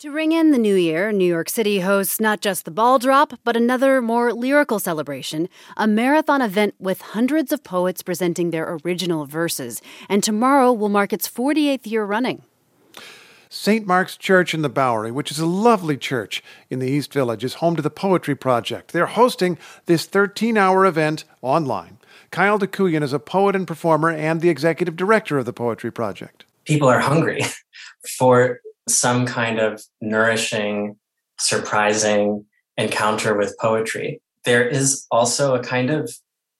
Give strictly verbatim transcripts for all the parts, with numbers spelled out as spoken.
To ring in the new year, New York City hosts not just the ball drop, but another more lyrical celebration, a marathon event with hundreds of poets presenting their original verses. And tomorrow will mark its forty-eighth year running. Saint Mark's Church in the Bowery, which is a lovely church in the East Village, is home to the Poetry Project. They're hosting this thirteen-hour event online. Kyle DeCuyan is a poet and performer and the executive director of the Poetry Project. People are hungry for some kind of nourishing, surprising encounter with poetry. There is also a kind of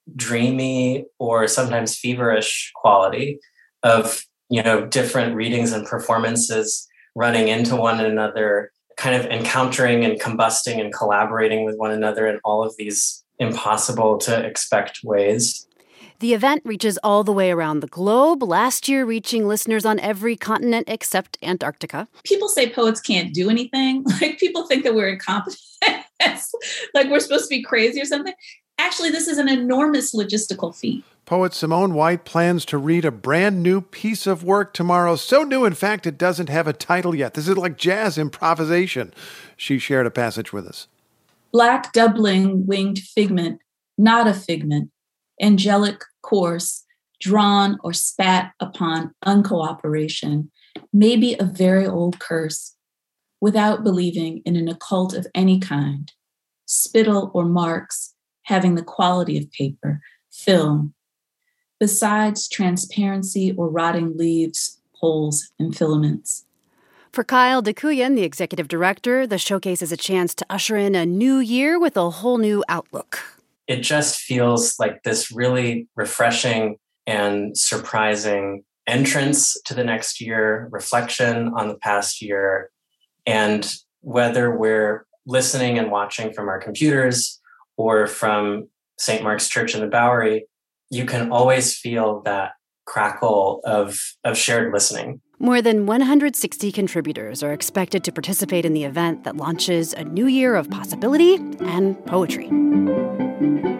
dreamy or sometimes feverish quality of, you know, different readings and performances running into one another, kind of encountering and combusting and collaborating with one another in all of these impossible to expect ways. The event reaches all the way around the globe, last year reaching listeners on every continent except Antarctica. People say poets can't do anything. Like, people think that we're incompetent, like we're supposed to be crazy or something. Actually, this is an enormous logistical feat. Poet Simone White plans to read a brand new piece of work tomorrow. So new, in fact, it doesn't have a title yet. This is like jazz improvisation. She shared a passage with us. Black doubling winged figment, not a figment. Angelic course, drawn or spat upon uncooperation, may be a very old curse, without believing in an occult of any kind, spittle or marks having the quality of paper, film, besides transparency or rotting leaves, holes, and filaments. For Kyle DeCuyan, the executive director, the showcase is a chance to usher in a new year with a whole new outlook. It just feels like this really refreshing and surprising entrance to the next year, reflection on the past year. And whether we're listening and watching from our computers or from Saint Mark's Church in the Bowery, you can always feel that crackle of, of shared listening. More than one hundred sixty contributors are expected to participate in the event that launches a new year of possibility and poetry.